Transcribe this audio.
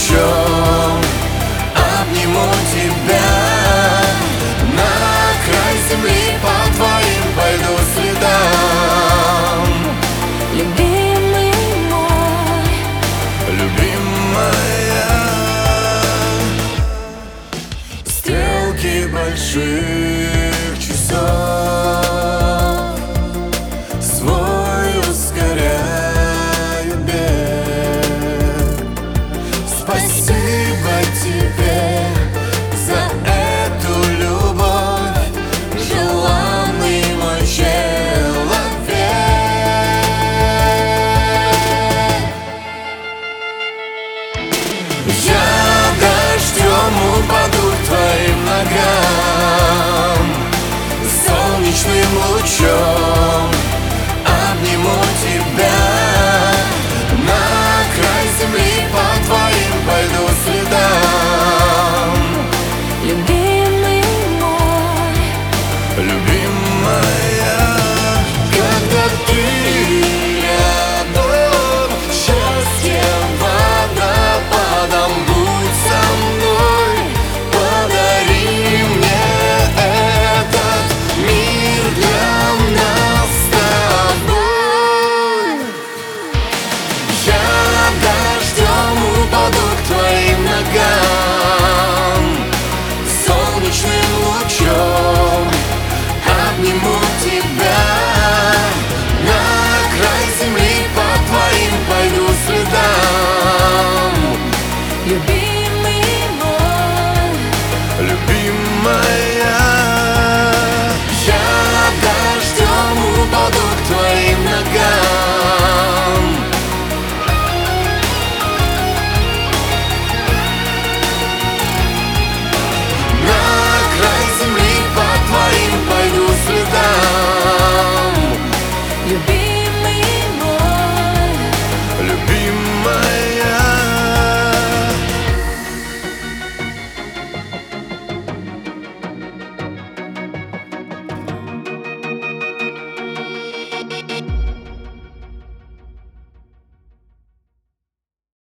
лучом обниму тебя. На край земли по твоим пойду следам. Любимый мой, Любимая, стрелки больших часов свой ускоряют бег. Спасибо тебе за эту любовь, желанный мой человек. Я дождем упаду к твоим ногам, солнечным лучом обниму тебя. На край земли по твоим пойду следам. любимый мой, Любимая, когда ты рядом, счастье водопадом, будь со мной, подари мне этот мир для нас с тобой. Я дождем упаду к твоим ногам, солнечным лучом обниму тебя. На край земли по твоим пойду следам. любимый мой, Любимая, я дождем упаду к твоим